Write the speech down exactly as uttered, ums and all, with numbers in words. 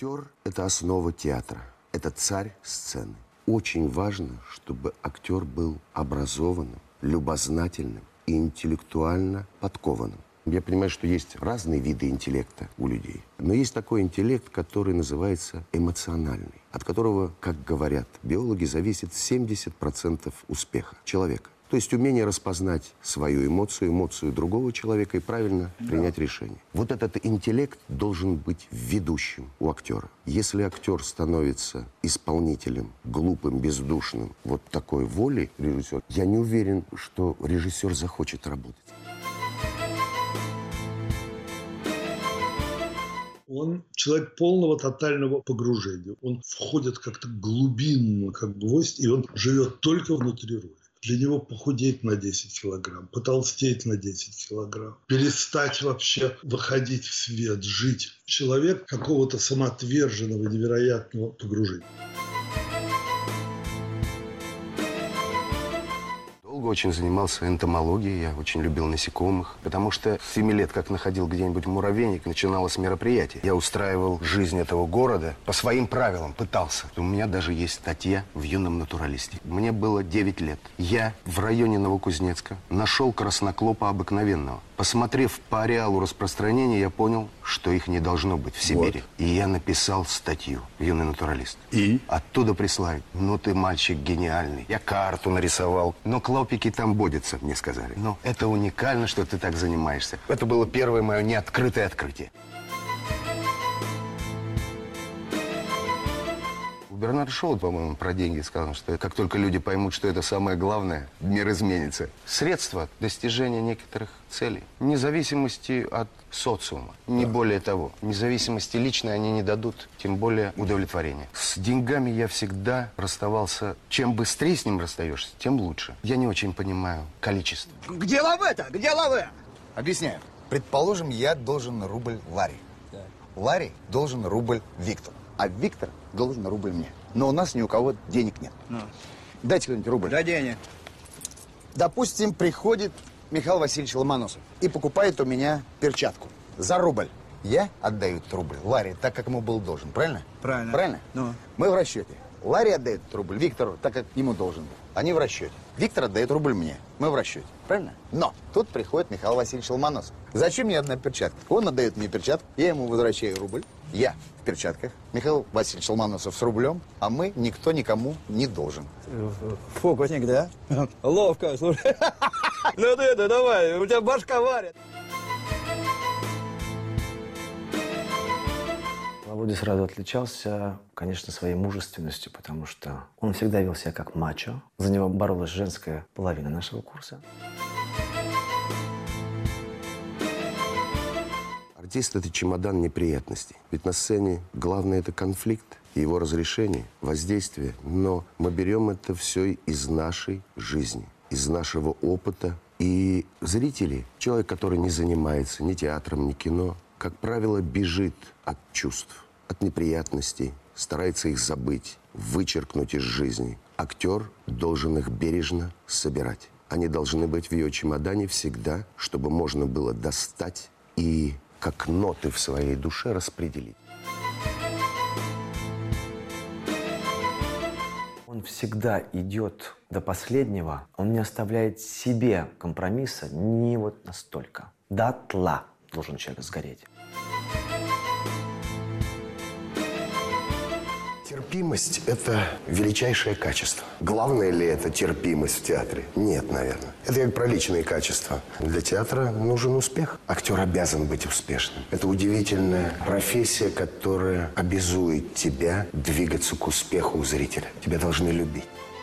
Актер – это основа театра, это царь сцены. Очень важно, чтобы актер был образованным, любознательным и интеллектуально подкованным. Я понимаю, что есть разные виды интеллекта у людей. Но есть такой интеллект, который называется эмоциональный, от которого, как говорят биологи, зависит семьдесят процентов успеха человека. То есть умение распознать свою эмоцию, эмоцию другого человека и правильно да. принять решение. Вот этот интеллект должен быть ведущим у актера. Если актер становится исполнителем, глупым, бездушным, вот такой воли режиссера, я не уверен, что режиссер захочет работать. Он человек полного тотального погружения. Он входит как-то глубинно, как гвоздь, и он живет только внутри роли. Для него похудеть на десять килограмм, потолстеть на десять килограмм, перестать вообще выходить в свет, жить. Человек какого-то самоотверженного, невероятного погружения. Очень занимался энтомологией, я очень любил насекомых, потому что с семи лет, как находил где-нибудь муравейник, начиналось мероприятие. Я устраивал жизнь этого города по своим правилам, пытался. У меня даже есть статья в «Юном натуралисте». Мне было девять лет. Я в районе Новокузнецка нашел красноклопа обыкновенного. Посмотрев по ареалу распространения, я понял, что их не должно быть в Сибири. Вот. И я написал статью «Юный натуралист». И? Оттуда прислали. Ну ты мальчик гениальный. Я карту нарисовал. Но клопики там водятся, мне сказали. Но это уникально, что ты так занимаешься. Это было первое мое неоткрытое открытие. Бернард Шоу, по-моему, про деньги сказал, что как только люди поймут, что это самое главное, мир изменится. Средства достижения некоторых целей. Независимости от социума. Не да. более того. Независимости личной они не дадут, тем более удовлетворения. С деньгами я всегда расставался. Чем быстрее с ним расстаешься, тем лучше. Я не очень понимаю количество. Где лаве-то? Где лаве? Объясняю. Предположим, я должен рубль Ларе. Да. Ларе должен рубль Виктору. А Виктор должен рубль мне. Но у нас ни у кого денег нет. Ну. Дайте кто-нибудь рубль. Да денег. Допустим, приходит Михаил Васильевич Ломоносов и покупает у меня перчатку за рубль. Я отдаю этот рубль Ларе, так как ему был должен. Правильно? Правильно. Правильно? Ну. Мы в расчете. Ларе отдает этот рубль Виктору, так как ему должен был. Они в расчете. Виктор отдает рубль мне. Мы в расчете. Правильно? Но тут приходит Михаил Васильевич Ломоносов. Зачем мне одна перчатка? Он отдает мне перчатку, я ему возвращаю рубль. Я в перчатках. Михаил Васильевич Ломоносов с рублем, а мы никто никому не должен. Фокусник, да? Ловко, слушай. Ну ты это, давай, у тебя башка варит. Володя сразу отличался, конечно, своей мужественностью, потому что он всегда вел себя как мачо. За него боролась женская половина нашего курса. Артист – это чемодан неприятностей. Ведь на сцене главное – это конфликт, его разрешение, воздействие. Но мы берем это все из нашей жизни, из нашего опыта. И зрители, человек, который не занимается ни театром, ни кино, как правило, бежит от чувств, от неприятностей, старается их забыть, вычеркнуть из жизни. Актер должен их бережно собирать. Они должны быть в ее чемодане всегда, чтобы можно было достать и как ноты в своей душе распределить. Он всегда идет до последнего, он не оставляет себе компромисса ни вот настолько. Дотла должен человек сгореть. Терпимость – это величайшее качество. Главное ли это терпимость в театре? Нет, наверное. Это как про личные качества. Для театра нужен успех. Актер обязан быть успешным. Это удивительная профессия, которая обязует тебя двигаться к успеху у зрителя. Тебя должны любить.